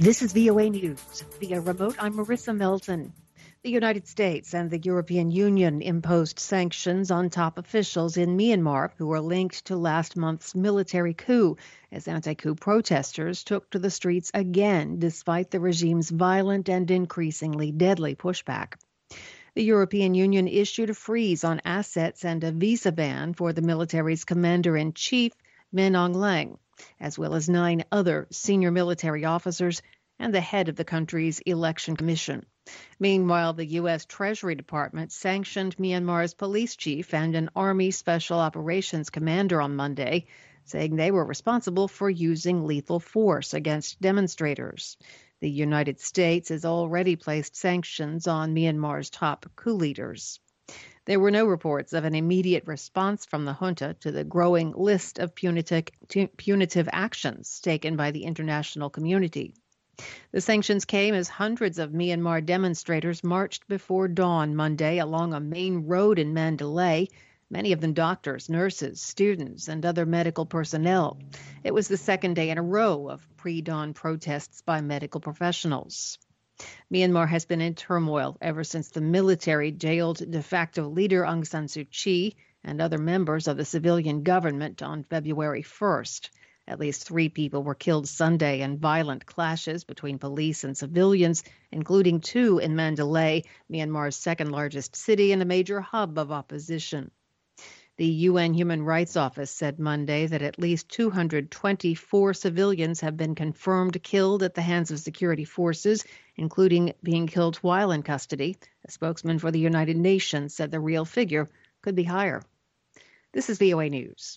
This is VOA News. Via remote, I'm Marissa Melton. The United States and the European Union imposed sanctions on top officials in Myanmar who are linked to last month's military coup, as anti-coup protesters took to the streets again despite the regime's violent and increasingly deadly pushback. The European Union issued a freeze on assets and a visa ban for the military's commander-in-chief, Min Aung Hlaing, as well as 9 other senior military officers and the head of the country's election commission. Meanwhile, the U.S. Treasury Department sanctioned Myanmar's police chief and an Army Special Operations commander on Monday, saying they were responsible for using lethal force against demonstrators. The United States has already placed sanctions on Myanmar's top coup leaders. There were no reports of an immediate response from the junta to the growing list of punitive actions taken by the international community. The sanctions came as hundreds of Myanmar demonstrators marched before dawn Monday along a main road in Mandalay, many of them doctors, nurses, students, and other medical personnel. It was the second day in a row of pre-dawn protests by medical professionals. Myanmar has been in turmoil ever since the military jailed de facto leader Aung San Suu Kyi and other members of the civilian government on February 1st. At least 3 people were killed Sunday in violent clashes between police and civilians, including 2 in Mandalay, Myanmar's second-largest city and a major hub of opposition. The UN Human Rights Office said Monday that at least 224 civilians have been confirmed killed at the hands of security forces, including being killed while in custody. A spokesman for the United Nations said the real figure could be higher. This is VOA News.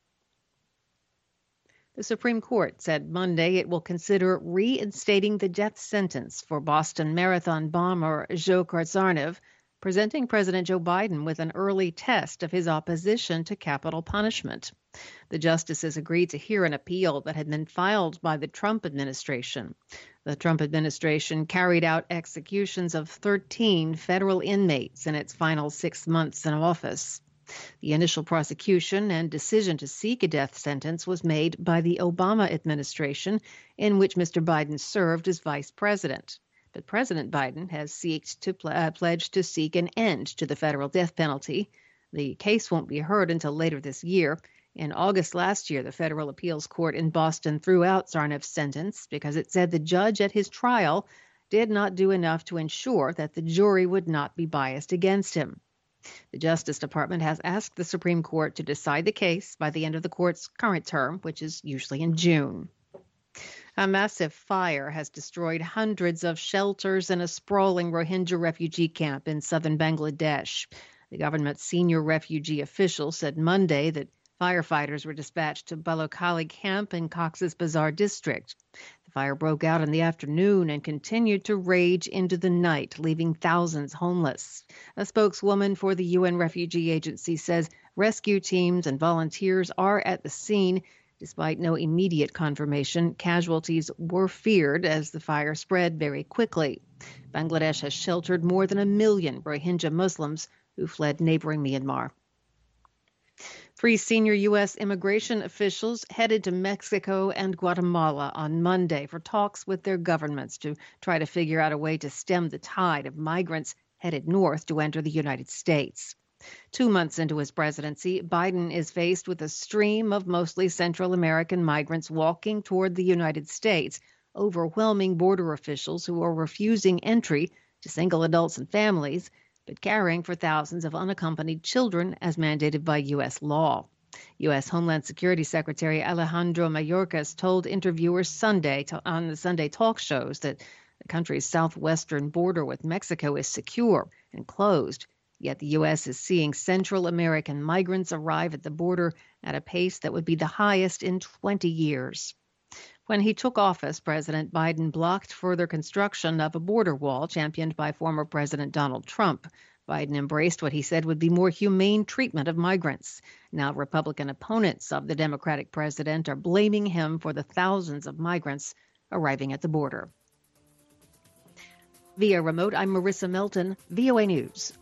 The Supreme Court said Monday it will consider reinstating the death sentence for Boston Marathon bomber Joe Kartzarnev, presenting President Joe Biden with an early test of his opposition to capital punishment. The justices agreed to hear an appeal that had been filed by the Trump administration. The Trump administration carried out executions of 13 federal inmates in its final 6 months in office. The initial prosecution and decision to seek a death sentence was made by the Obama administration, in which Mr. Biden served as vice president. But President Biden has pledged to seek an end to the federal death penalty. The case won't be heard until later this year. In August last year, the federal appeals court in Boston threw out Tsarnev's sentence because it said the judge at his trial did not do enough to ensure that the jury would not be biased against him. The Justice Department has asked the Supreme Court to decide the case by the end of the court's current term, which is usually in June. A massive fire has destroyed hundreds of shelters in a sprawling Rohingya refugee camp in southern Bangladesh. The government's senior refugee official said Monday that firefighters were dispatched to Balokhali camp in Cox's Bazar district. The fire broke out in the afternoon and continued to rage into the night, leaving thousands homeless. A spokeswoman for the UN Refugee Agency says rescue teams and volunteers are at the scene. Despite no immediate confirmation, casualties were feared as the fire spread very quickly. Bangladesh has sheltered more than 1 million Rohingya Muslims who fled neighboring Myanmar. 3 senior U.S. immigration officials headed to Mexico and Guatemala on Monday for talks with their governments to try to figure out a way to stem the tide of migrants headed north to enter the United States. 2 months into his presidency, Biden is faced with a stream of mostly Central American migrants walking toward the United States, overwhelming border officials who are refusing entry to single adults and families, but caring for thousands of unaccompanied children as mandated by U.S. law. U.S. Homeland Security Secretary Alejandro Mayorkas told interviewers on the Sunday talk shows that the country's southwestern border with Mexico is secure and closed. Yet the U.S. is seeing Central American migrants arrive at the border at a pace that would be the highest in 20 years. When he took office, President Biden blocked further construction of a border wall championed by former President Donald Trump. Biden embraced what he said would be more humane treatment of migrants. Now Republican opponents of the Democratic president are blaming him for the thousands of migrants arriving at the border. Via remote, I'm Marissa Melton, VOA News.